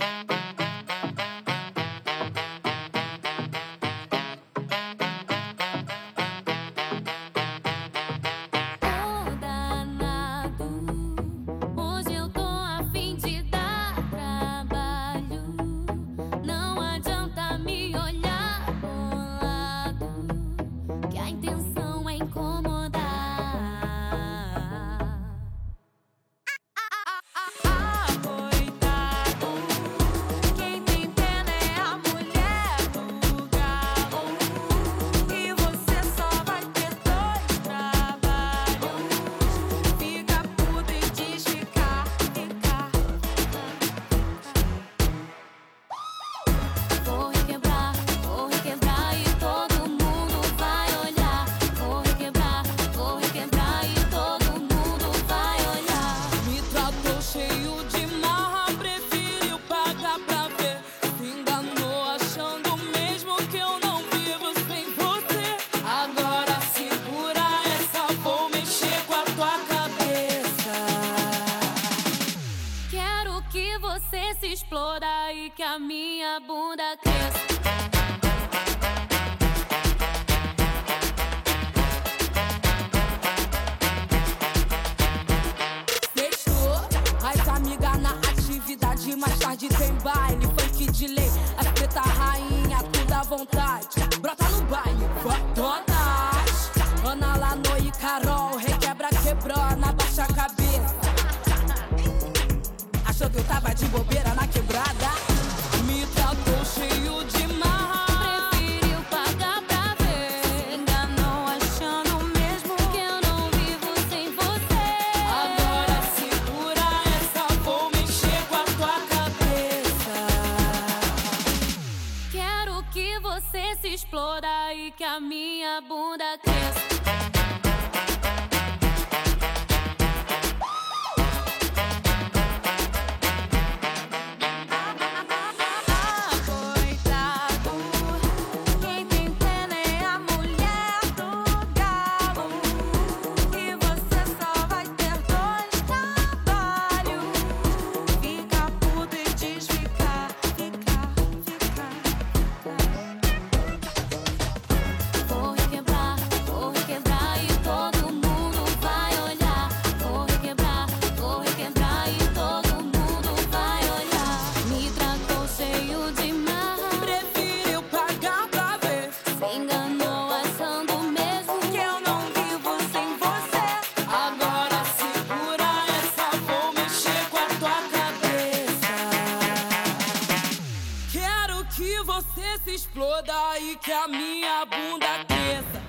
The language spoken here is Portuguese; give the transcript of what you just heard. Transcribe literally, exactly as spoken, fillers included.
Você se exploda e que a minha bunda cresça. Sextou, as amigas na atividade. Mais tarde tem baile, funk de lei. As preta rainha, tudo à vontade. Brota no baile, fotonas. Ana, Lano e Carol, requebra, quebrou, na baixa a cabeça. Achou que eu tava de bobeira na quebrada? Me tratou cheio de marra. Preferiu pagar pra ver. Se enganou achando mesmo que eu não vivo sem você. Agora segura essa, vou mexer com a tua cabeça. Quero que você se exploda e que a minha bunda cresça. Que você se exploda e que a minha bunda cresça.